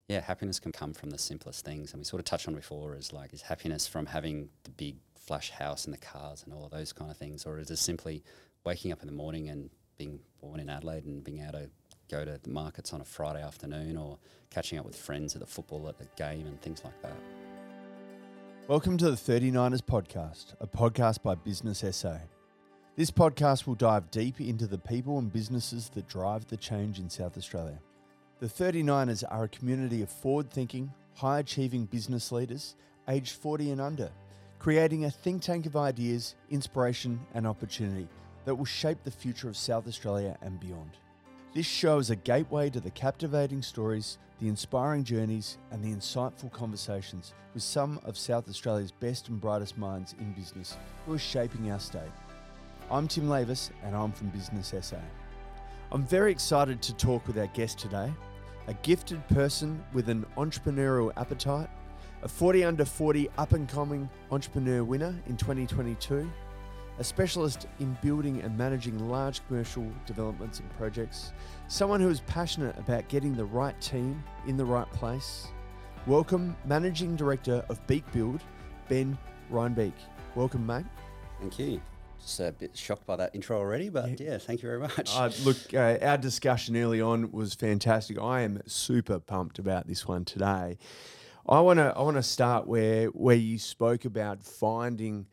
Yeah, happiness can come from the simplest things. And we sort of touched on before is happiness from having the big flash house and the cars and all of those kind of things? Or is it simply waking up in the morning and being born in Adelaide and being able to go to the markets on a Friday afternoon or catching up with friends at the football at the game and things like that? Welcome to the 39ers Podcast, a podcast by Business SA. This podcast will dive deep into the people and businesses that drive the change in South Australia. The 39ers are a community of forward-thinking, high-achieving business leaders aged 40 and under, creating a think tank of ideas, inspiration and opportunity that will shape the future of South Australia and beyond. This show is a gateway to the captivating stories, the inspiring journeys and the insightful conversations with some of South Australia's best and brightest minds in business who are shaping our state. I'm Tim Lavis and I'm from Business SA. I'm very excited to talk with our guest today, a gifted person with an entrepreneurial appetite, a 40 under 40 up-and-coming entrepreneur winner in 2022, a specialist in building and managing large commercial developments and projects, someone who is passionate about getting the right team in the right place. Welcome, Managing Director of Beak Build, Ben Reinbeek. Welcome, mate. Thank you. Just a bit shocked by that intro already, but yeah, thank you very much. Our discussion early on was fantastic. I am super pumped about this one today. I want to start where you spoke about finding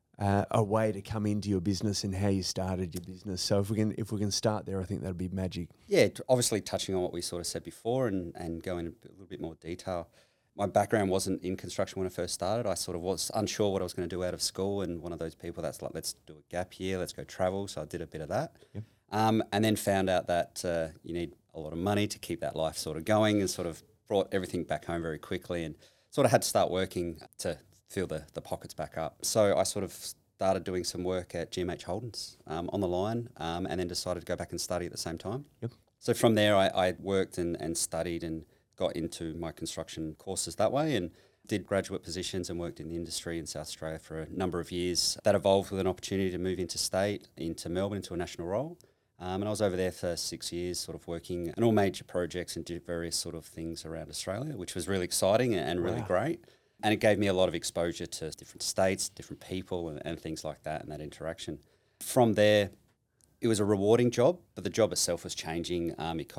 a way to come into your business and how you started your business. So if we can start there, I think that'd be magic. Yeah, obviously touching on what we sort of said before and go into a little bit more detail. My background wasn't in construction when I first started. I sort of was unsure what I was going to do out of school, and one of those people that's like, let's do a gap year, let's go travel. So I did a bit of that. Yep. And then found out that you need a lot of money to keep that life sort of going, and sort of brought everything back home very quickly and sort of had to start working to fill the pockets back up. So I sort of started doing some work at GMH Holdens on the line, and then decided to go back and study at the same time. Yep. So from there, I worked and studied and got into my construction courses that way and did graduate positions and worked in the industry in South Australia for a number of years. That evolved with an opportunity to move interstate, into Melbourne, into a national role. And I was over there for 6 years, sort of working on all major projects and did various sort of things around Australia, which was really exciting and really great. And it gave me a lot of exposure to different states, different people and things like that and that interaction. From there, it was a rewarding job, but the job itself was changing.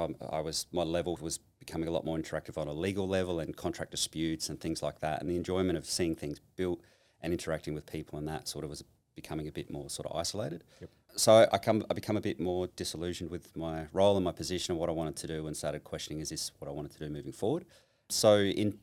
My level was becoming a lot more interactive on a legal level and contract disputes and things like that. And the enjoyment of seeing things built and interacting with people and that sort of was becoming a bit more sort of isolated. Yep. So I become a bit more disillusioned with my role and my position and what I wanted to do and started questioning, is this what I wanted to do moving forward? So in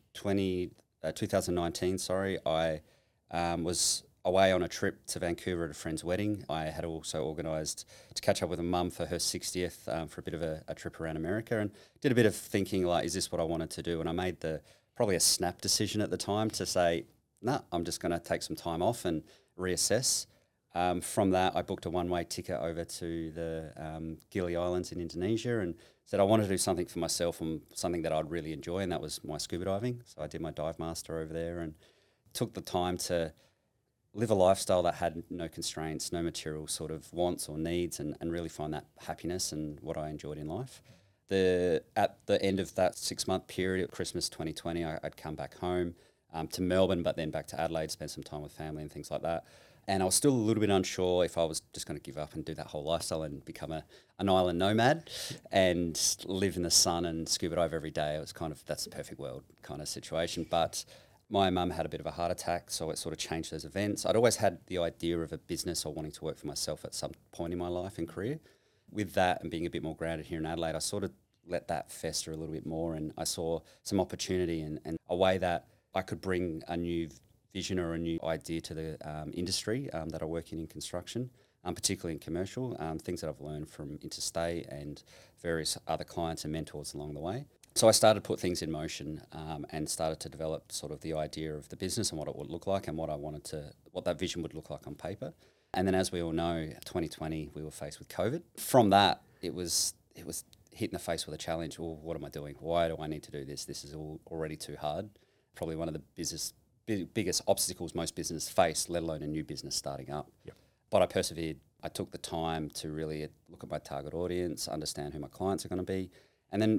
2019, I was away on a trip to Vancouver at a friend's wedding. I had also organised to catch up with a mum for her 60th for a bit of a trip around America, and did a bit of thinking like, is this what I wanted to do? And I made probably a snap decision at the time to say, nah, I'm just going to take some time off and reassess. From that, I booked a one-way ticket over to the Gili Islands in Indonesia and said I wanted to do something for myself and something that I'd really enjoy, and that was my scuba diving. So I did my dive master over there and took the time to live a lifestyle that had no constraints, no material sort of wants or needs, and really find that happiness and what I enjoyed in life. At the end of that 6-month period, Christmas 2020, I'd come back home to Melbourne, but then back to Adelaide, spend some time with family and things like that. And I was still a little bit unsure if I was just going to give up and do that whole lifestyle and become an island nomad and live in the sun and scuba dive every day. It was that's the perfect world kind of situation. But my mum had a bit of a heart attack, so it sort of changed those events. I'd always had the idea of a business or wanting to work for myself at some point in my life and career. With that and being a bit more grounded here in Adelaide, I sort of let that fester a little bit more, and I saw some opportunity and a way that I could bring a new vision or a new idea to the industry that I work in construction, particularly in commercial, things that I've learned from Interstate and various other clients and mentors along the way. So I started to put things in motion and started to develop sort of the idea of the business and what it would look like and what that vision would look like on paper. And then, as we all know, 2020, we were faced with COVID. From that, it was hit in the face with a challenge. Well, what am I doing? Why do I need to do this? This is already too hard. Probably one of the biggest obstacles most businesses face, let alone a new business starting up. Yep. But I persevered. I took the time to really look at my target audience, understand who my clients are going to be, and then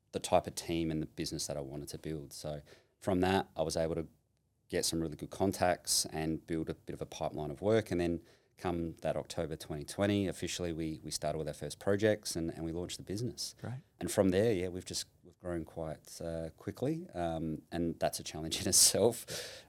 the type of team and the business that I wanted to build. So from that, I was able to get some really good contacts and build a bit of a pipeline of work. And then come that October 2020, officially we started with our first projects and we launched the business. Right. And from there, we've grown quite quickly, and that's a challenge in itself.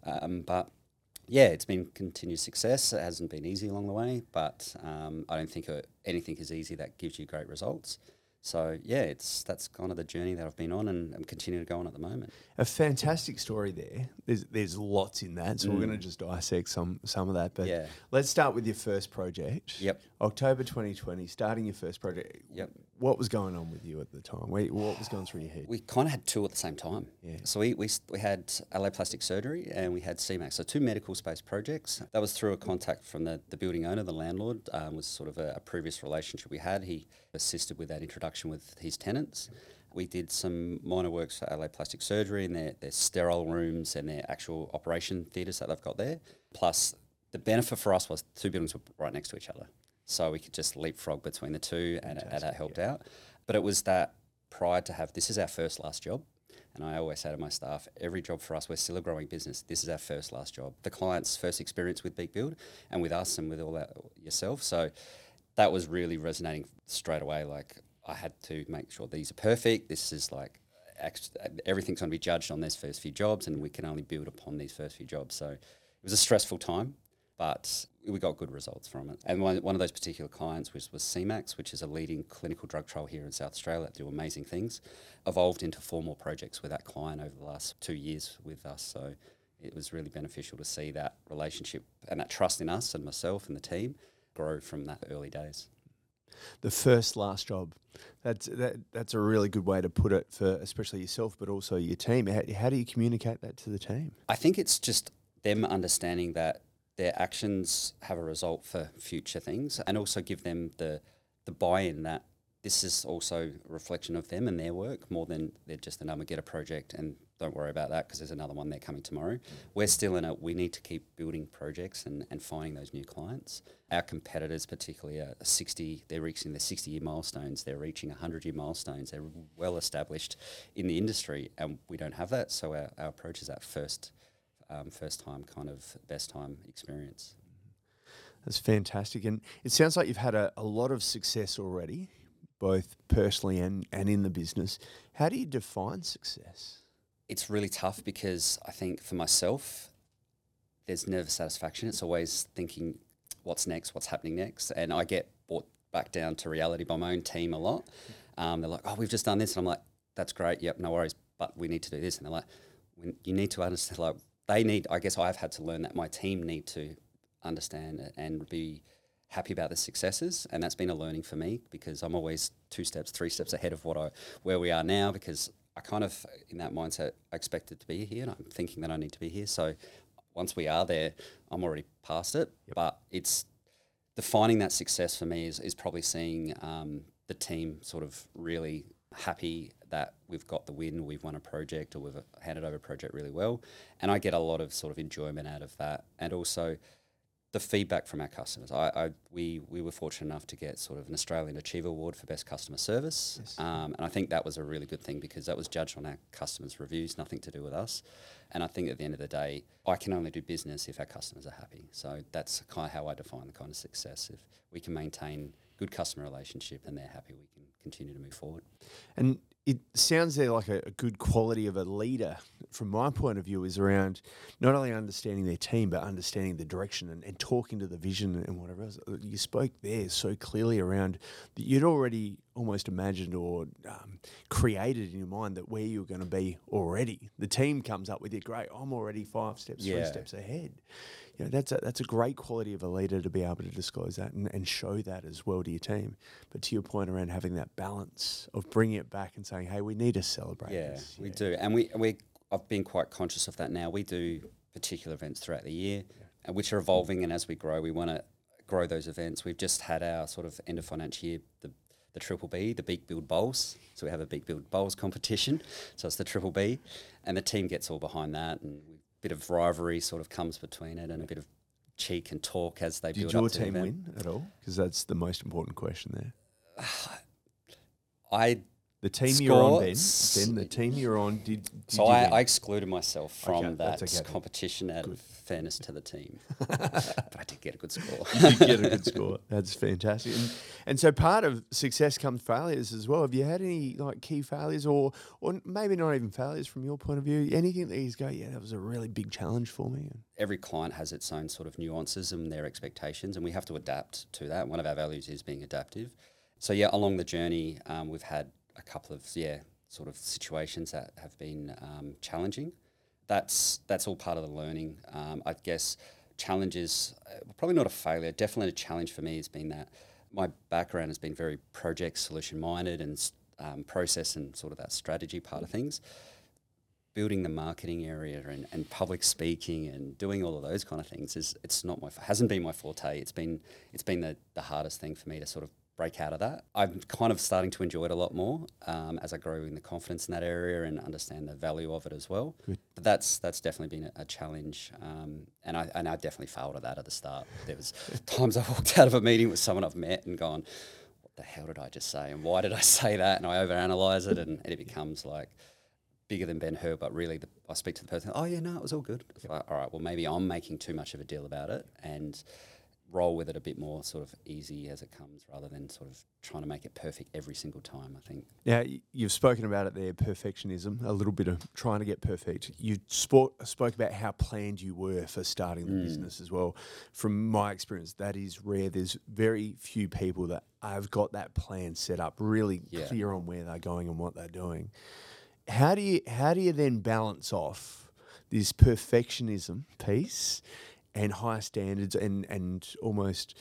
But yeah, it's been continued success. It hasn't been easy along the way, but I don't think anything is easy that gives you great results. So yeah, that's kind of the journey that I've been on, and I'm continuing to go on at the moment. A fantastic story there. There's lots in that, so we're going to just dissect some of that. But Yeah. let's start with your first project. Yep. October 2020, starting your first project. Yep. What was going on with you at the time? What was going through your head? We kind of had two at the same time. Yeah. So we had Adelaide Plastic Surgery and we had CMAX, so two medical space projects. That was through a contact from the building owner, the landlord, was sort of a previous relationship we had. He assisted with that introduction with his tenants. We did some minor works for Adelaide Plastic Surgery and their sterile rooms and their actual operation theatres that they've got there. Plus, the benefit for us was two buildings were right next to each other. So we could just leapfrog between the two, and that helped out. But it was that pride to have, this is our first last job. And I always say to my staff, every job for us, we're still a growing business. This is our first last job. The client's first experience with Beak Build and with us and with all that yourself. So that was really resonating straight away. Like, I had to make sure these are perfect. This is like, everything's going to be judged on these first few jobs, and we can only build upon these first few jobs. So it was a stressful time, but we got good results from it. And one of those particular clients was CMAX, which is a leading clinical drug trial here in South Australia that do amazing things, evolved into 4 more projects with that client over the last 2 years with us. So it was really beneficial to see that relationship and that trust in us and myself and the team grow from that early days. The first last job, that's a really good way to put it for especially yourself, but also your team. How do you communicate that to the team? I think it's just them understanding that their actions have a result for future things, and also give them the buy-in that this is also a reflection of them and their work more than they're just a number, get a project and don't worry about that because there's another one there coming tomorrow. We're still we need to keep building projects and finding those new clients. Our competitors particularly are 60, they're reaching their 60-year milestones, they're reaching 100-year milestones, they're well established in the industry, and we don't have that, so our approach is that first time kind of best time experience. That's fantastic. And it sounds like you've had a lot of success already, both personally and in the business. How do you define success? It's really tough because I think for myself, there's never satisfaction. It's always thinking, what's next, what's happening next? And I get brought back down to reality by my own team a lot. They're like, oh, we've just done this. And I'm like, that's great. Yep, no worries. But we need to do this. And they're like, you need to understand, like, I guess I've had to learn that my team need to understand and be happy about the successes, and that's been a learning for me because I'm always 2 steps, 3 steps ahead of where we are now, because I kind of, in that mindset, I expected to be here and I'm thinking that I need to be here. So once we are there, I'm already past it. Yep. But it's defining that success for me is probably seeing the team sort of really happy that we've got the win, we've won a project, or we've handed over a project really well. And I get a lot of sort of enjoyment out of that. And also the feedback from our customers. We were fortunate enough to get sort of an Australian Achiever Award for Best Customer Service. Yes. And I think that was a really good thing because that was judged on our customers' reviews, nothing to do with us. And I think at the end of the day, I can only do business if our customers are happy. So that's kind of how I define the kind of success. If we can maintain good customer relationship and they're happy, we can continue to move forward. And it sounds there like a good quality of a leader, from my point of view, is around not only understanding their team, but understanding the direction and talking to the vision and whatever else. You spoke there so clearly around that you'd already almost imagined or created in your mind that where you were going to be already. The team comes up with it, great, I'm already 5 steps, 3 steps ahead. You know, that's a great quality of a leader to be able to disclose that and show that as well to your team. But to your point around having that balance of bringing it back and saying, hey, we need to celebrate this. We do. And I've been quite conscious of that now. We do particular events throughout the year, which are evolving, and as we grow, we want to grow those events. We've just had our sort of end of financial year, the Triple B, the Beak Build Bowls. So we have a Beak Build Bowls competition. So it's the Triple B, and the team gets all behind that, and bit of rivalry sort of comes between it and a bit of cheek and talk as they build up to the event. Did your team win at all? Because that's the most important question there. I The team you're on, Scores. Ben, the team you're on, did So you win? I excluded myself from Okay, that that's okay. competition out of fairness to the team. But I did get a good score. You did get a good score. That's fantastic. And so part of success comes failures as well. Have you had any like key failures or maybe not even failures from your point of view? Anything that you go, yeah, that was a really big challenge for me? Every client has its own sort of nuances and their expectations, and we have to adapt to that. One of our values is being adaptive. So yeah, along the journey, we've had a couple of sort of situations that have been challenging. That's all part of the learning. I guess challenges, probably not a failure, definitely a challenge for me has been that my background has been very project solution minded and process and sort of that strategy part of things. Building the marketing area and public speaking and doing all of those kind of things hasn't been my forte. It's been the hardest thing for me to sort of break out of that. I'm kind of starting to enjoy it a lot more as I grow in the confidence in that area and understand the value of it as well. Good. But that's definitely been a challenge, and I definitely failed at that at the start. There was times I walked out of a meeting with someone I've met and gone, "What the hell did I just say? And why did I say that?" And I overanalyze it, and it becomes like bigger than Ben-Hur, but really I speak to the person, "Oh yeah, no, it was all good." It's like, all right, well maybe I'm making too much of a deal about it, and roll with it a bit more sort of easy as it comes rather than sort of trying to make it perfect every single time, I think. Now, you've spoken about it there, perfectionism, a little bit of trying to get perfect. You spoke about how planned you were for starting the business as well. From my experience, that is rare. There's very few people that have got that plan set up, really clear on where they're going and what they're doing. How do you then balance off this perfectionism piece and high standards and almost,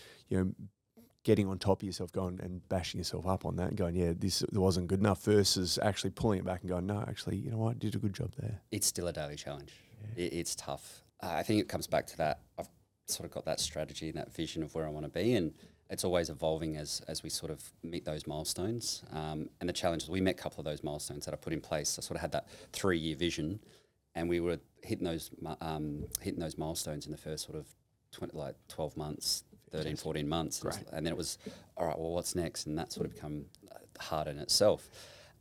getting on top of yourself, going and bashing yourself up on that and going, yeah, this wasn't good enough versus actually pulling it back and going, no, actually, you know what, I did a good job there? It's still a daily challenge. Yeah. It's tough. I think it comes back to that. I've sort of got that strategy and that vision of where I want to be, and it's always evolving as we sort of meet those milestones. And the challenge is we met a couple of those milestones that I put in place. I sort of had that 3-year vision, and we were hitting those milestones in the first sort of 12 months, 13, 14 months. And then it was, all right, well, what's next? And that sort of become hard in itself.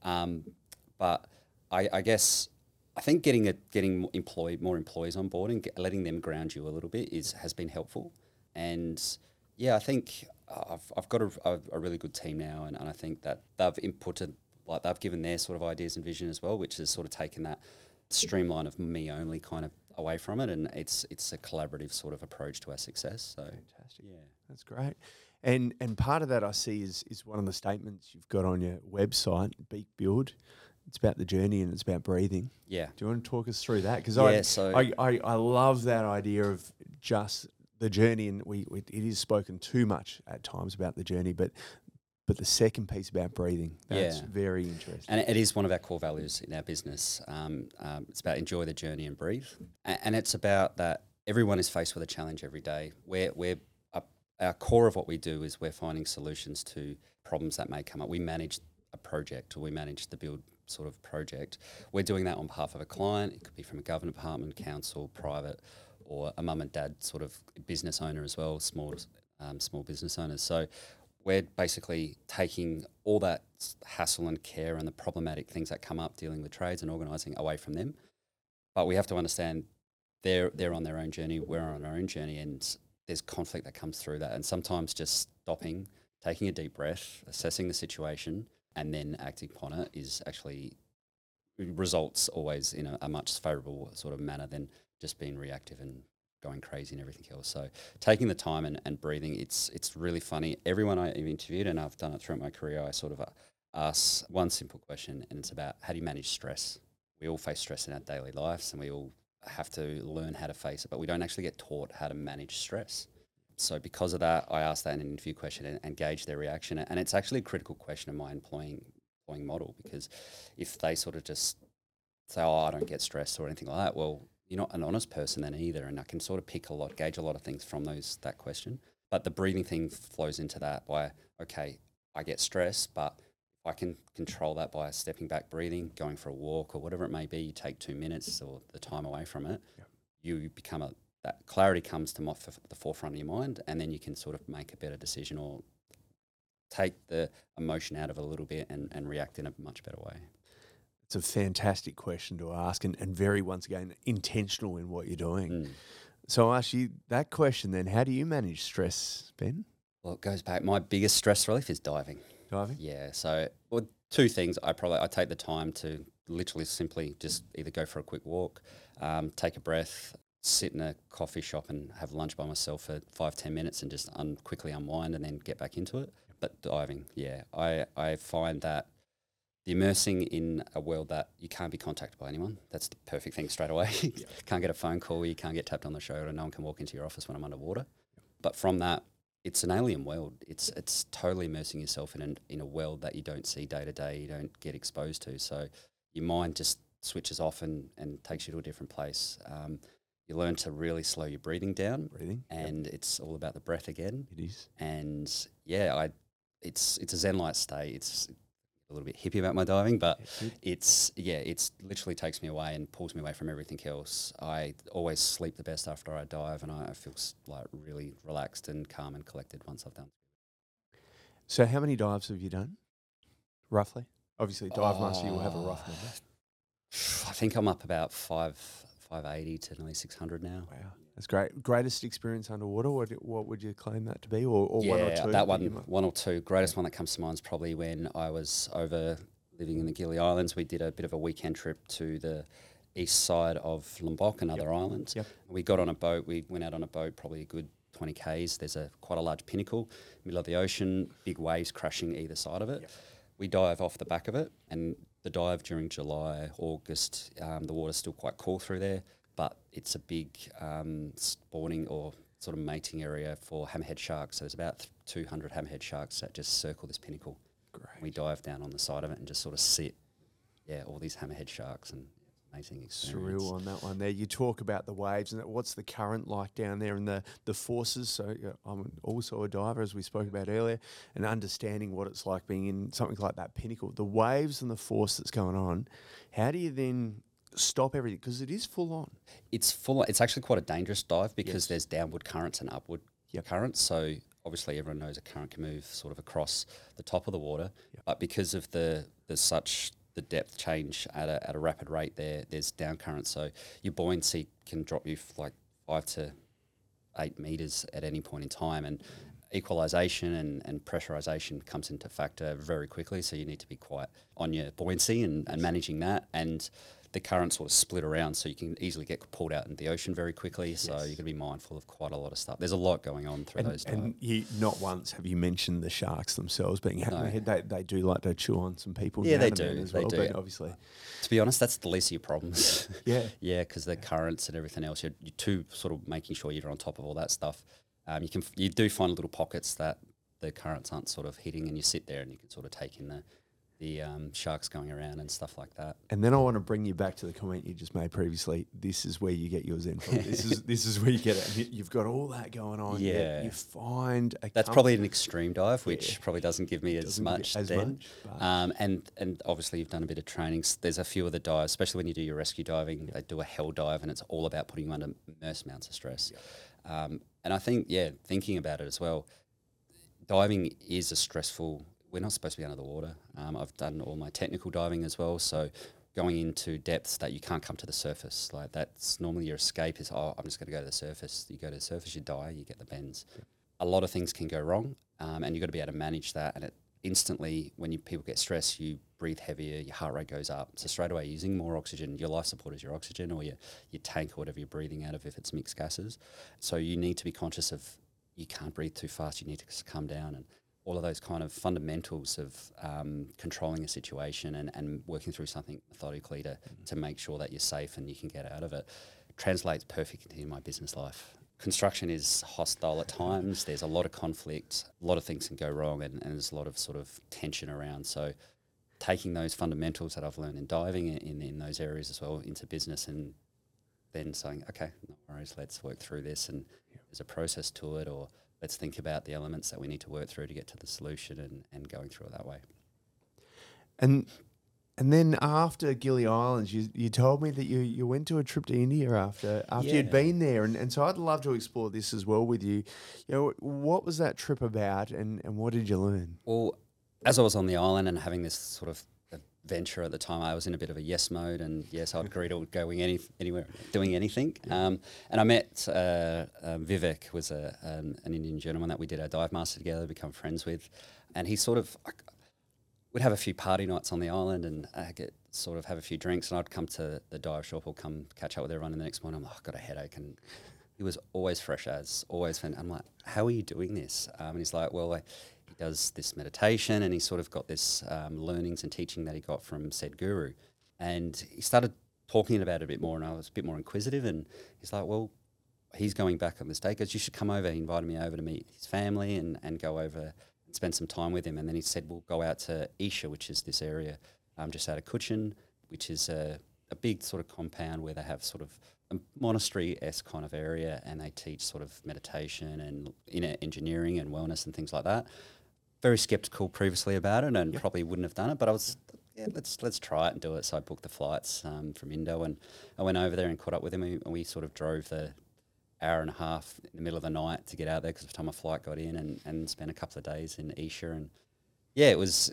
But I guess I think getting more employees on board and letting them ground you a little bit has been helpful. And yeah, I think I've got a really good team now, and I think that they've inputted, like they've given their sort of ideas and vision as well, which has sort of taken that streamline of me only kind of away from it, and it's a collaborative sort of approach to our success. So fantastic, yeah, that's great. And part of that I see is one of the statements you've got on your website, Beak Build. It's about the journey and it's about breathing. Yeah. Do you want to talk us through that? Because I love that idea of just the journey, and it is spoken too much at times about the journey, but the second piece about breathing, that's very interesting. And it is one of our core values in our business. It's about enjoy the journey and breathe. And it's about that everyone is faced with a challenge every day. Our core of what we do is we're finding solutions to problems that may come up. We manage a project, or we manage the build sort of project. We're doing that on behalf of a client. It could be from a government department, council, private, or a mum and dad sort of business owner as well, small business owners. So we're basically taking all that hassle and care and the problematic things that come up dealing with trades and organising away from them. But we have to understand they're on their own journey, we're on our own journey, and there's conflict that comes through that. And sometimes just stopping, taking a deep breath, assessing the situation, and then acting upon it is actually results always in a much favourable sort of manner than just being reactive and going crazy and everything else. So taking the time and breathing, it's really funny. Everyone I've interviewed, and I've done it throughout my career, I sort of ask one simple question, and it's about how do you manage stress? We all face stress in our daily lives, and we all have to learn how to face it, but we don't actually get taught how to manage stress. So because of that, I asked that in an interview question and gauge their reaction. And it's actually a critical question in my employing model, because if they sort of just say, oh, I don't get stressed or anything like that, well, you're not an honest person then either. And I can sort of gauge a lot of things from that question. But the breathing thing flows into that by, okay, I get stressed, but if I can control that by stepping back, breathing, going for a walk or whatever it may be, you take 2 minutes or the time away from it, you become that clarity comes to the forefront of your mind, and then you can sort of make a better decision or take the emotion out of it a little bit and react in a much better way. It's a fantastic question to ask and very, once again, intentional in what you're doing. So I'll ask you that question then. How do you manage stress, Ben? Well, it goes back. My biggest stress relief is diving. Diving? Yeah. So, well, two things. I take the time to literally simply just either go for a quick walk, take a breath, sit in a coffee shop and have lunch by myself for 5-10 minutes and just quickly unwind and then get back into it. But diving, yeah, I find that the immersing in a world that you can't be contacted by anyone, that's the perfect thing straight away. Can't get a phone call, you can't get tapped on the shoulder, no one can walk into your office when I'm underwater. But from that, it's an alien world. It's totally immersing yourself in a world that you don't see day to day, you don't get exposed to. So your mind just switches off and takes you to a different place. You learn to really slow your breathing down, and it's all about the breath again. It is. And yeah, it's a Zen-like state. It's a little bit hippie about my diving, but it's literally takes me away and pulls me away from everything else. I always sleep the best after I dive, and I feel like really relaxed and calm and collected once I've done. So how many dives have you done, roughly? Obviously, Dive Master, you will have a rough number. I think I'm up about 580 to nearly 600 now. Wow, that's great. Greatest experience underwater? What would you claim that to be, or one or two? That one or two. Greatest one that comes to mind is probably when I was over living in the Gili Islands. We did a bit of a weekend trip to the east side of Lombok and other islands. We got on a boat. We went out on a boat probably a good 20 k's. There's quite a large pinnacle, middle of the ocean, big waves crashing either side of it. We dive off the back of it, and the dive during July, August, the water's still quite cool through there, but it's a big spawning or sort of mating area for hammerhead sharks. So there's about 200 hammerhead sharks that just circle this pinnacle. Great. We dive down on the side of it and just sort of sit, all these hammerhead sharks, and amazing experience. Surreal on that one there. You talk about the waves and what's the current like down there and the forces. So I'm also a diver, as we spoke about earlier, and understanding what it's like being in something like that pinnacle. The waves and the force that's going on, how do you then stop everything? Because it is full on. It's actually quite a dangerous dive because there's downward currents and upward currents. So obviously everyone knows a current can move sort of across the top of the water, but because of the depth change at a rapid rate, there's down currents. So your buoyancy can drop you like 5 to 8 meters at any point in time, and equalization and pressurization comes into factor very quickly. So you need to be quite on your buoyancy and managing that. And the currents sort of split around, so you can easily get pulled out into the ocean very quickly. So you're going to be mindful of quite a lot of stuff. There's a lot going on through those dives. And you, not once have you mentioned the sharks themselves being hammerhead. They do like to chew on some people. Yeah, they do. As well, they do. But obviously, to be honest, that's the least of your problems. Yeah, because the currents and everything else, you're too sort of making sure you're on top of all that stuff. You do find little pockets that the currents aren't sort of hitting, and you sit there and you can sort of take in the sharks going around and stuff like that. And then I want to bring you back to the comment you just made previously. This is where you get your Zen from. This is where you get it. You've got all that going on. Yeah. You find that's probably an extreme dive, which probably doesn't give me as much. And obviously you've done a bit of training. There's a few of the dives, especially when you do your rescue diving, they do a hell dive, and it's all about putting you under immense amounts of stress. And I think, thinking about it as well, diving is a stressful. We're not supposed to be under the water. I've done all my technical diving as well, so going into depths that you can't come to the surface. Like that's normally your escape is, I'm just going to go to the surface. You go to the surface, you die, you get the bends. A lot of things can go wrong, and you've got to be able to manage that. And it instantly, when people get stressed, you breathe heavier, your heart rate goes up. So straight away, using more oxygen, your life support is your oxygen or your tank or whatever you're breathing out of if it's mixed gases. So you need to be conscious of you can't breathe too fast, you need to come down, and all of those kind of fundamentals of controlling a situation and working through something methodically to make sure that you're safe and you can get out of it translates perfectly in my business life. Construction is hostile at times. There's a lot of conflict. A lot of things can go wrong, and there's a lot of sort of tension around. So taking those fundamentals that I've learned in diving in those areas as well into business, and then saying, okay, no worries, let's work through this, and there's a process to it, or let's think about the elements that we need to work through to get to the solution, and going through it that way. And And then after Gili Islands, you told me that you went to a trip to India after you'd Yeah. been there. And so I'd love to explore this as well with you. You know, what was that trip about and what did you learn? Well, as I was on the island and having this sort of adventure at the time, I was in a bit of a yes mode, and yes, I'd agree to going anywhere, doing anything. And I met Vivek, was an Indian gentleman that we did our dive master together, become friends with, and he sort of we'd have a few party nights on the island and have a few drinks, and I'd come to the dive shop or come catch up with everyone, and the next morning I'm like, I've got a headache, and he was always fresh as, always. I'm like, how are you doing this? And he's like, well, he does this meditation, and he sort of got this learnings and teaching that he got from said guru. And he started talking about it a bit more, and I was a bit more inquisitive, and he's like, well, he's going back on this day, because you should come over. He invited me over to meet his family and go over and spend some time with him. And then he said, we'll go out to Isha, which is this area just out of Cochin, which is a big sort of compound where they have sort of a monastery-esque kind of area, and they teach sort of meditation and inner engineering and wellness and things like that. Very skeptical previously about it, and probably wouldn't have done it, but I was, let's try it and do it. So I booked the flights from Indo, and I went over there and caught up with him, and we sort of drove the hour and a half in the middle of the night to get out there, because by the time my flight got in, and spent a couple of days in Isha. And yeah, it was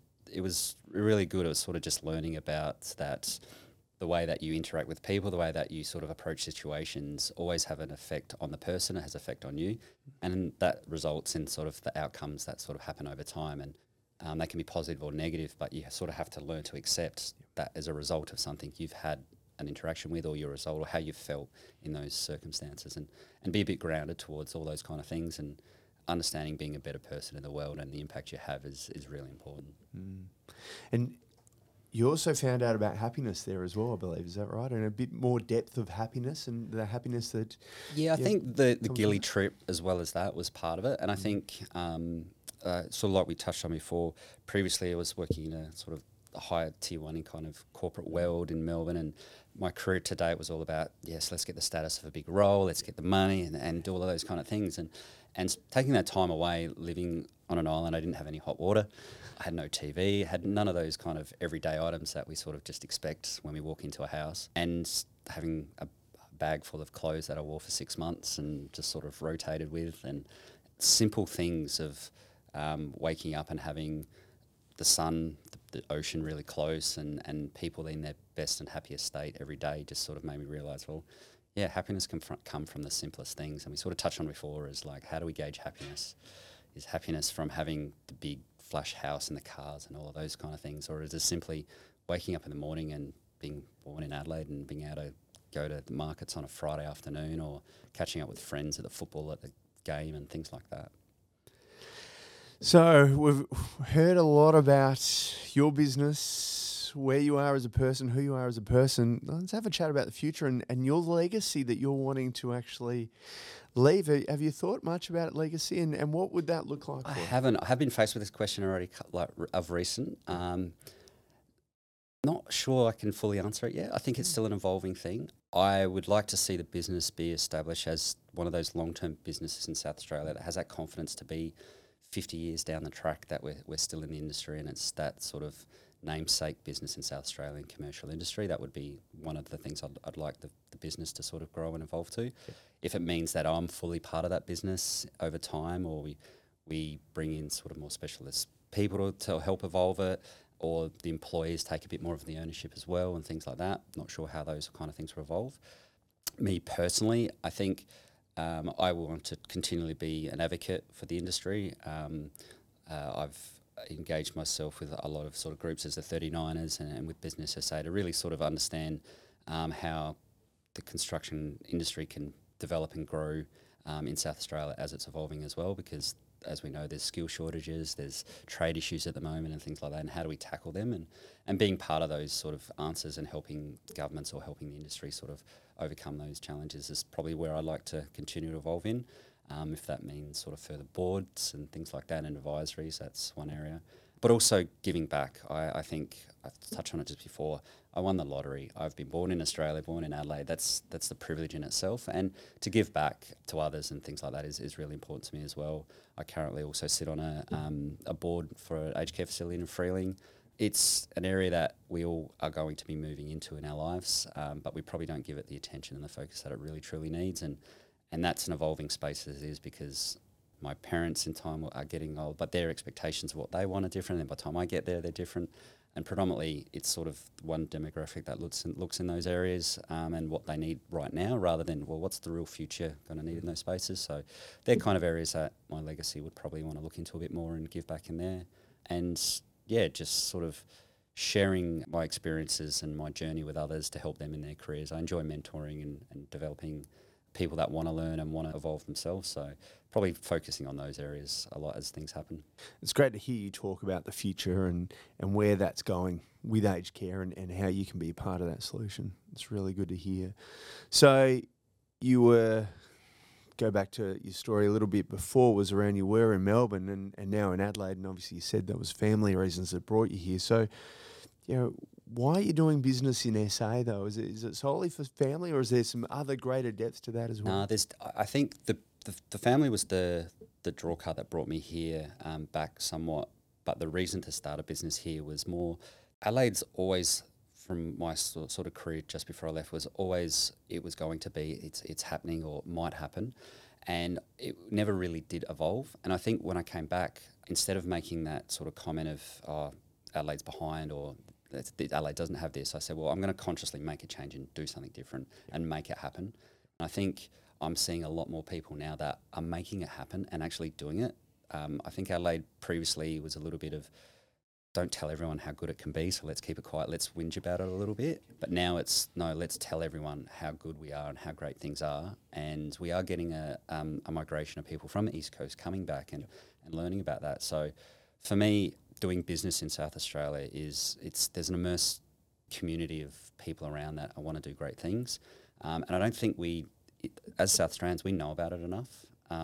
really good. It was sort of just learning about that. The way that you interact with people, the way that you sort of approach situations always have an effect on the person, it has effect on you. And that results in sort of the outcomes that sort of happen over time. And they can be positive or negative, but you sort of have to learn to accept that as a result of something you've had an interaction with, or your result, or how you felt in those circumstances, and be a bit grounded towards all those kind of things, and understanding being a better person in the world and the impact you have is really important. And you also found out about happiness there as well, I believe. Is that right? And a bit more depth of happiness, and the happiness that... Yeah, I think the Gili trip as well as that was part of it. And I think, sort of like we touched on before, previously I was working in a sort of a higher tier one in kind of corporate world in Melbourne, and my career to date was all about, yes, let's get the status of a big role, let's get the money and do all of those kind of things. And taking that time away, living on an island, I didn't have any hot water. I had no TV, had none of those kind of everyday items that we sort of just expect when we walk into a house. And having a bag full of clothes that I wore for 6 months and just sort of rotated with, and simple things of waking up and having the sun, the ocean really close, and people in their best and happiest state every day just sort of made me realise, well, yeah, happiness can come from the simplest things. And we sort of touched on before is like, how do we gauge happiness? Is happiness from having the big flash house and the cars and all of those kind of things, or is it simply waking up in the morning and being born in Adelaide and being able to go to the markets on a Friday afternoon, or catching up with friends at the football at the game and things like that? So we've heard a lot about your business, where you are as a person, who you are as a person. Let's have a chat about the future and your legacy that you're wanting to actually leave. Have you thought much about legacy, and what would that look like? I haven't. I have been faced with this question already, like of recent. Not sure I can fully answer it yet. I think it's still an evolving thing. I would like to see the business be established as one of those long-term businesses in South Australia that has that confidence to be 50 years down the track that we're still in the industry, and it's that sort of namesake business in South Australian commercial industry. That would be one of the things I'd like the business to sort of grow and evolve to. Yeah. If it means that I'm fully part of that business over time, or we bring in sort of more specialist people to help evolve it, or the employees take a bit more of the ownership as well and things like that. Not sure how those kind of things will evolve. Me personally, I think I want to continually be an advocate for the industry. I've engaged myself with a lot of sort of groups as the 39ers and with Business SA to really sort of understand how the construction industry can develop and grow in South Australia as it's evolving as well, because as we know, there's skill shortages, there's trade issues at the moment and things like that, and how do we tackle them? And being part of those sort of answers and helping governments or helping the industry sort of overcome those challenges is probably where I'd like to continue to evolve in. If that means sort of further boards and things like that and advisories, that's one area. But also giving back. I think I've touched on it just before. I won the lottery. I've been born in Australia, born in Adelaide. That's the privilege in itself. And to give back to others and things like that is really important to me as well. I currently also sit on a board for an aged care facility in Freeling. it's an area that we all are going to be moving into in our lives, but we probably don't give it the attention and the focus that it really truly needs. And that's an evolving space as it is, because my parents in time are getting old, but their expectations of what they want are different. And by the time I get there, they're different. And predominantly, it's sort of one demographic that looks in those areas and what they need right now, rather than, well, what's the real future going to need in those spaces? So they're kind of areas that my legacy would probably want to look into a bit more and give back in there. And yeah, just sort of sharing my experiences and my journey with others to help them in their careers. I enjoy mentoring and developing people that want to learn and want to evolve themselves. So probably focusing on those areas a lot as things happen. It's great to hear you talk about the future and where that's going with aged care and how you can be a part of that solution. It's really good to hear. So go back to your story a little bit before, was around you were in Melbourne and now in Adelaide, and obviously you said that was family reasons that brought you here. So, why are you doing business in SA though? Is it solely for family, or is there some other greater depths to that as well? No, I think the family was the draw card that brought me here back somewhat, but the reason to start a business here was more, Adelaide's always, from my sort of career just before I left, was always, it was going to be, it's happening or might happen, and it never really did evolve. And I think when I came back, instead of making that sort of comment of, oh, Adelaide's behind, or Adelaide doesn't have this, I said, well, I'm going to consciously make a change and do something different and make it happen. And I think I'm seeing a lot more people now that are making it happen and actually doing it. I think Adelaide previously was a little bit of, don't tell everyone how good it can be, so let's keep it quiet, let's whinge about it a little bit. But now it's, no, let's tell everyone how good we are and how great things are. And we are getting a migration of people from the East Coast coming back and learning about that. So for me, doing business in South Australia there's an immersed community of people around that I want to do great things. And I don't think as South Australians, we know about it enough,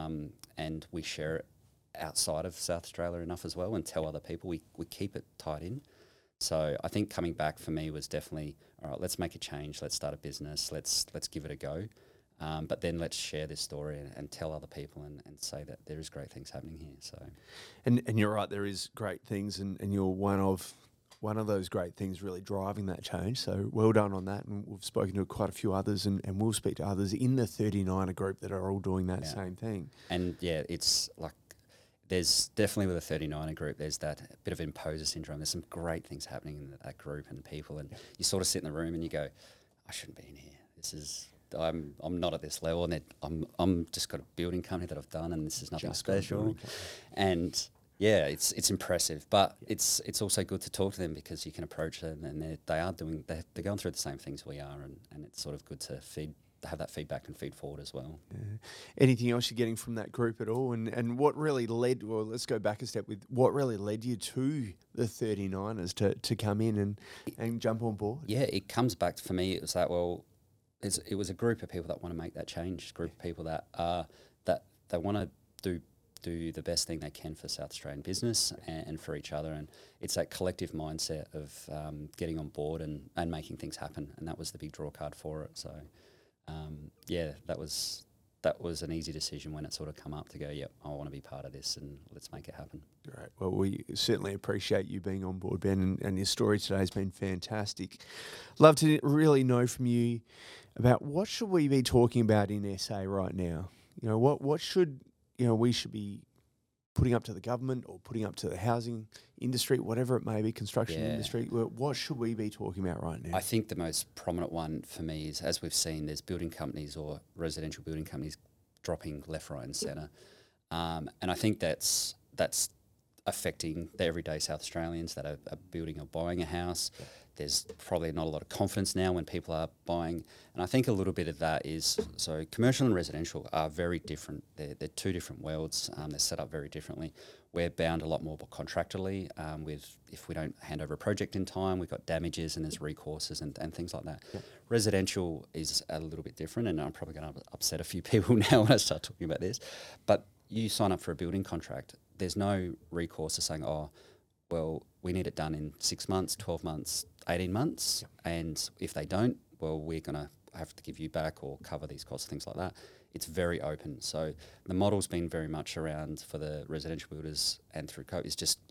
and we share it outside of South Australia enough as well, and tell other people. We keep it tied in. So I think coming back for me was definitely, all right, let's make a change, let's start a business, let's give it a go. But then let's share this story and tell other people and say that there is great things happening here. So, and you're right, there is great things, and you're one of those great things really driving that change. So well done on that. And we've spoken to quite a few others, and we'll speak to others in the 39er group that are all doing that same thing. And yeah, it's like, there's definitely with the 39er group, there's that bit of imposter syndrome. There's some great things happening in that group and people, and you sort of sit in the room and you go, I shouldn't be in here. I'm not at this level, and I'm just got a building company that I've done, and this is nothing special. And yeah, it's impressive, but it's also good to talk to them, because you can approach them and they're going through the same things we are, and it's sort of good to have that feedback and feed forward as well. Yeah. Anything else you're getting from that group at all? And what really led, well, let's go back a step with what really led you to the 39ers to come in and jump on board? Yeah, it comes back for me. It was that, well, it was a group of people that want to make that change, a group of people that they want to do the best thing they can for South Australian business and for each other. And it's that collective mindset of getting on board and making things happen. And that was the big draw card for it. So, that was an easy decision when it sort of come up to go, yep, I want to be part of this and let's make it happen. Great. Well, we certainly appreciate you being on board, Ben, and your story today has been fantastic. Love to really know from you about what should we be talking about in SA right now? What should we should be putting up to the government or putting up to the housing industry, whatever it may be, construction industry. What should we be talking about right now? I think the most prominent one for me is, as we've seen, there's building companies or residential building companies dropping left, right and centre. And I think that's affecting the everyday South Australians that are building or buying a house. Yeah. There's probably not a lot of confidence now when people are buying. And I think a little bit of that is, so commercial and residential are very different. They're two different worlds. They're set up very differently. We're bound a lot more contractually with, if we don't hand over a project in time, we've got damages and there's recourses and things like that. Yeah. Residential is a little bit different, and I'm probably going to upset a few people now when I start talking about this. But you sign up for a building contract, there's no recourse to saying, oh, well, we need it done in 6 months, 12 months, 18 months. Yep. And if they don't, well, we're going to have to give you back or cover these costs, things like that. It's very open. So the model's been very much around for the residential builders and through COVID is just let's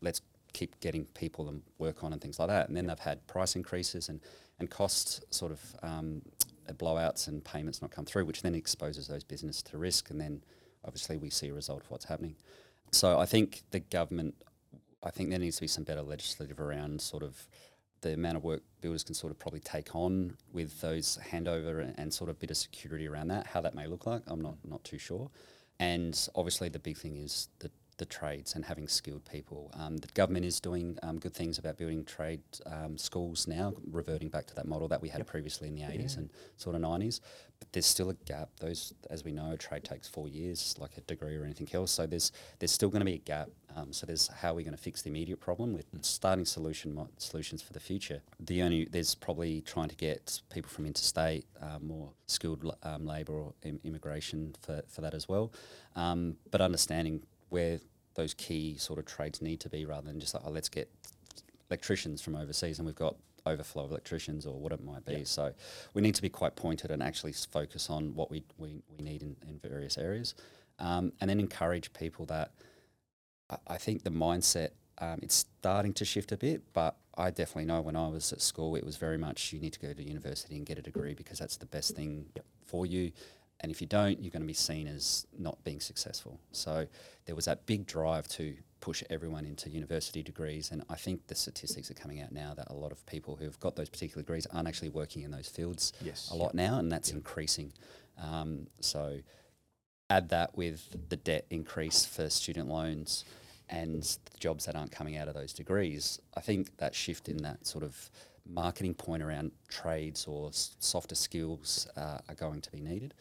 keep getting people and work on and things like that. And then they've had price increases and cost sort of blowouts and payments not come through, which then exposes those businesses to risk. And then obviously we see a result of what's happening. So I think the government, I think there needs to be some better legislative around sort of the amount of work builders can sort of probably take on with those handover and sort of bit of security around that. How that may look like, I'm not too sure. And obviously the big thing is the trades and having skilled people. The government is doing good things about building trade schools now, reverting back to that model that we had previously in the 80s and sort of 90s. But there's still a gap. Those, as we know, trade takes 4 years, like a degree or anything else. So there's still going to be a gap. So there's how are we going to fix the immediate problem with starting solutions for the future. There's probably trying to get people from interstate, more skilled labour or immigration for that as well. But understanding where those key sort of trades need to be, rather than just like, let's get electricians from overseas and we've got overflow of electricians or what it might be. So we need to be quite pointed and actually focus on what we need in various areas, and then encourage people that I think the mindset, it's starting to shift a bit, but I definitely know when I was at school it was very much you need to go to university and get a degree because that's the best thing for you. And if you don't, you're going to be seen as not being successful. So there was that big drive to push everyone into university degrees. And I think the statistics are coming out now that a lot of people who've got those particular degrees aren't actually working in those fields a lot now, and that's increasing. So add that with the debt increase for student loans and the jobs that aren't coming out of those degrees. I think that shift in that sort of marketing point around trades or softer skills are going to be needed.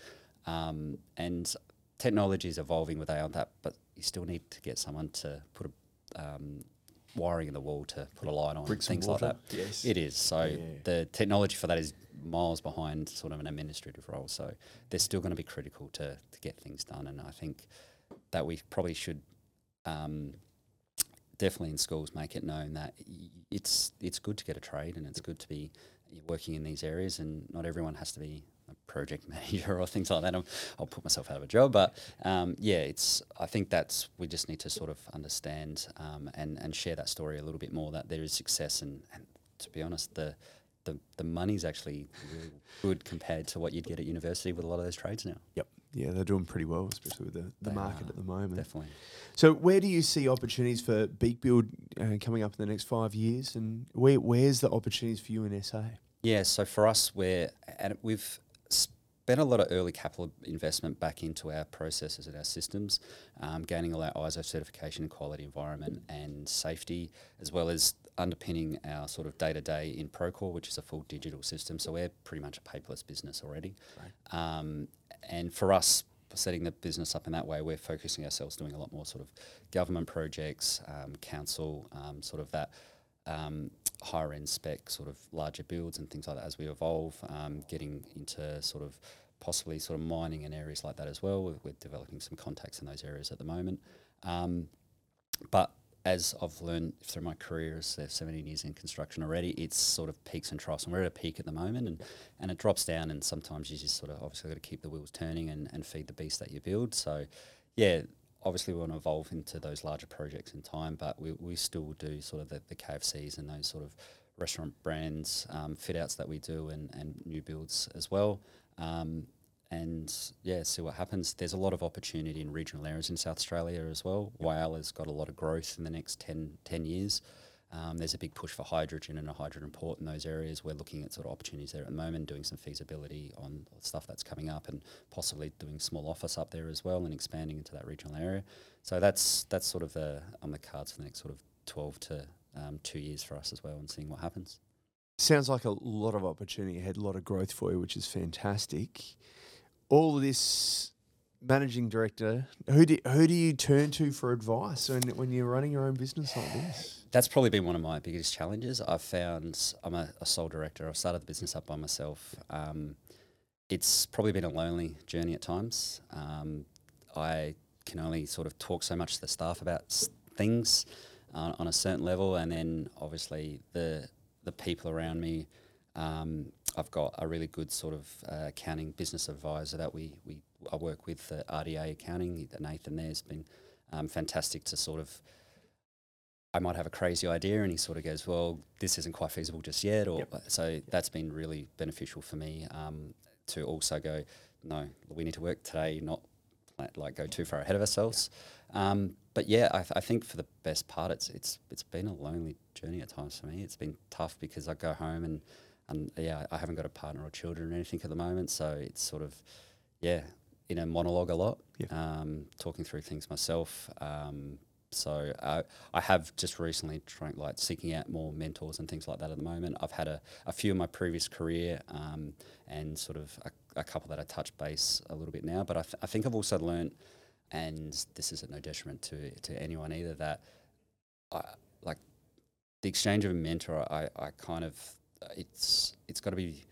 And technology is evolving with AI on that, but you still need to get someone to put a wiring in the wall to put a light on, things like that. Yes. It is. So the technology for that is miles behind sort of an administrative role. So they're still going to be critical to get things done. And I think that we probably should definitely in schools make it known that it's good to get a trade and it's good to be working in these areas, and not everyone has to be a project manager or things like that. I'll put myself out of a job, but I think we just need to sort of understand and share that story a little bit more, that there is success, and to be honest, the money's actually really good compared to what you'd get at university with a lot of those trades now. Yep. Yeah, they're doing pretty well, especially with the market at the moment. Definitely. So where do you see opportunities for Beak Build coming up in the next 5 years, and where's the opportunities for you in SA? Yeah, so for us, we've spent a lot of early capital investment back into our processes and our systems, gaining all our ISO certification in quality, environment and safety, as well as underpinning our sort of day-to-day in Procore, which is a full digital system. So we're pretty much a paperless business already. Right. And for us, setting the business up in that way, we're focusing ourselves doing a lot more sort of government projects, council, sort of that higher end spec, sort of larger builds and things like that as we evolve, getting into sort of possibly sort of mining and areas like that as well. We're developing some contacts in those areas at the moment. But as I've learned through my career as 17 years in construction already, it's sort of peaks and troughs, and we're at a peak at the moment, and it drops down, and sometimes you just sort of obviously got to keep the wheels turning and feed the beast that you build. So yeah, obviously we want to evolve into those larger projects in time, but we still do sort of the KFCs and those sort of restaurant brands, fit outs that we do, and new builds as well. And yeah, see what happens. There's a lot of opportunity in regional areas in South Australia as well. Whyala's got a lot of growth in the next 10 years. There's a big push for hydrogen and a hydrogen port in those areas. We're looking at sort of opportunities there at the moment, doing some feasibility on stuff that's coming up, and possibly doing small office up there as well and expanding into that regional area. So that's sort of on the cards for the next sort of 12 to 2 years for us as well, and seeing what happens. Sounds like a lot of opportunity ahead, a lot of growth for you, which is fantastic. All of this, managing director, who do you turn to for advice when you're running your own business like this? That's probably been one of my biggest challenges. I've found I'm a sole director. I've started the business up by myself. It's probably been a lonely journey at times. I can only sort of talk so much to the staff about things on a certain level, and then obviously the people around me. I've got a really good sort of accounting business advisor that I work with, RDA Accounting. Nathan there has been fantastic to sort of I might have a crazy idea, and he sort of goes, well, this isn't quite feasible just yet. Or So that's been really beneficial for me to also go, no, we need to work today, not like go too far ahead of ourselves. But yeah, I think for the best part, it's been a lonely journey at times for me. It's been tough because I go home and I haven't got a partner or children or anything at the moment. So it's sort of, in a monologue a lot, talking through things myself. So I have just recently tried seeking out more mentors and things like that at the moment. I've had a few in my previous career and sort of a couple that I touch base a little bit now. But I think I've also learned, and this is at no detriment to anyone either, that like the exchange of a mentor, I kind of, it's got to be,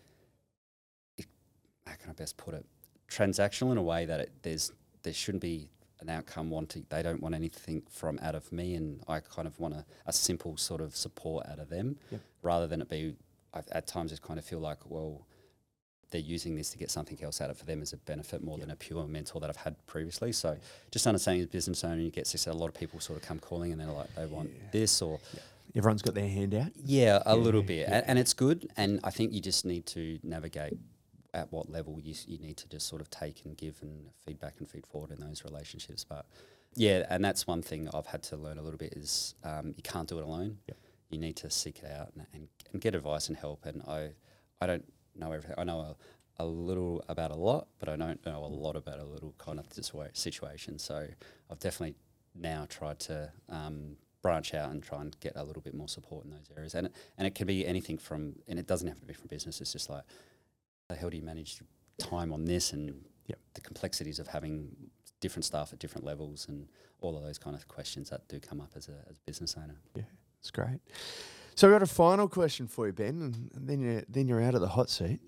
how can I best put it, transactional in a way that there shouldn't be an outcome they don't want anything out of me, and I kind of want a simple sort of support out of them, rather than it be, at times I kind of feel like, well, they're using this to get something else out of it for them as a benefit more than a pure mentor that I've had previously. So just understanding as a business owner, you get to see a lot of people sort of come calling and they're like, they want this or... Everyone's got their hand out? Yeah, a little bit. Yeah. And it's good. And I think you just need to navigate at what level you need to just sort of take and give and feedback and feed forward in those relationships. But yeah, and that's one thing I've had to learn a little bit is you can't do it alone. You need to seek it out and get advice and help. And I don't know everything. I know a little about a lot, but I don't know a lot about a little kind of situation. So I've definitely now tried to branch out and try and get a little bit more support in those areas. And it can be anything from, and it doesn't have to be from business. It's just like, how the hell do you manage time on this and the complexities of having different staff at different levels and all of those kind of questions that do come up as a business owner. Yeah, it's great. So we've got a final question for you, Ben, and then you're out of the hot seat.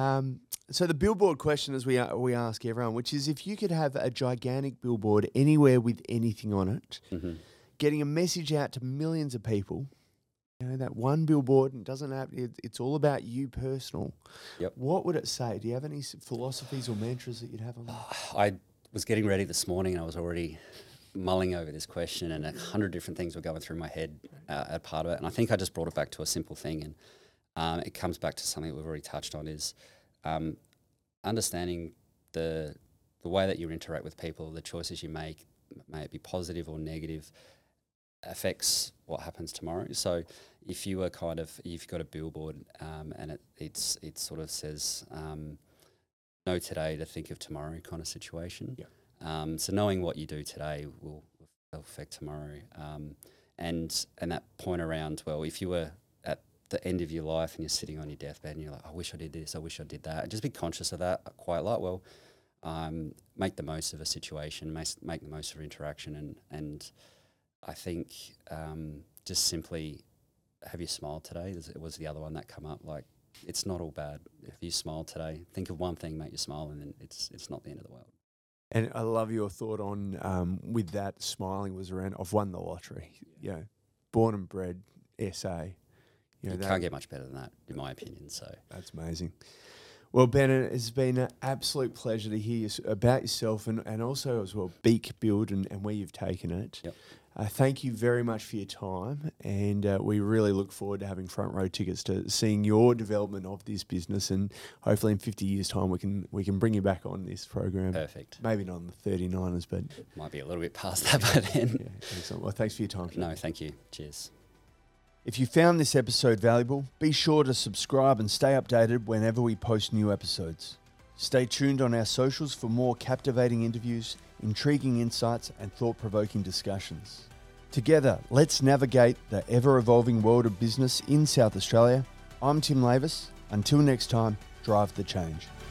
So the billboard question is we ask everyone, which is if you could have a gigantic billboard anywhere with anything on it, getting a message out to millions of people, that one billboard, and doesn't have, it's all about you personal. What would it say? Do you have any philosophies or mantras that you'd have on that? I was getting ready this morning and I was already mulling over this question and 100 different things were going through my head at part of it. And I think I just brought it back to a simple thing. And it comes back to something that we've already touched on is understanding the way that you interact with people, the choices you make, may it be positive or negative, affects what happens tomorrow. So if you were if you've got a billboard and it sort of says know today to think of tomorrow kind of situation. So knowing what you do today will affect tomorrow. And that point around, well, if you were at the end of your life and you're sitting on your deathbed and you're like, I wish I did this, I wish I did that, and just be conscious of that quite a lot. Well, make the most of a situation, make the most of interaction, and I think just simply have you smiled today? It was the other one that come up. Like, it's not all bad. If you smile today, think of one thing, make you smile, and then it's not the end of the world. And I love your thought on with that smiling was around I've won the lottery. Born and bred SA. You can't get much better than that, in my opinion. So that's amazing. Well, Ben, it's been an absolute pleasure to hear about yourself and also as well Beak Build and where you've taken it. Thank you very much for your time, and we really look forward to having front row tickets to seeing your development of this business, and hopefully in 50 years' time we can bring you back on this program. Perfect. Maybe not on the 39ers, but might be a little bit past that by then. Excellent. Well, thanks for your time. No, thank you. Cheers. If you found this episode valuable, be sure to subscribe and stay updated whenever we post new episodes. Stay tuned on our socials for more captivating interviews, intriguing insights, and thought-provoking discussions. Together, let's navigate the ever-evolving world of business in South Australia. I'm Tim Lavis. Until next time, drive the change.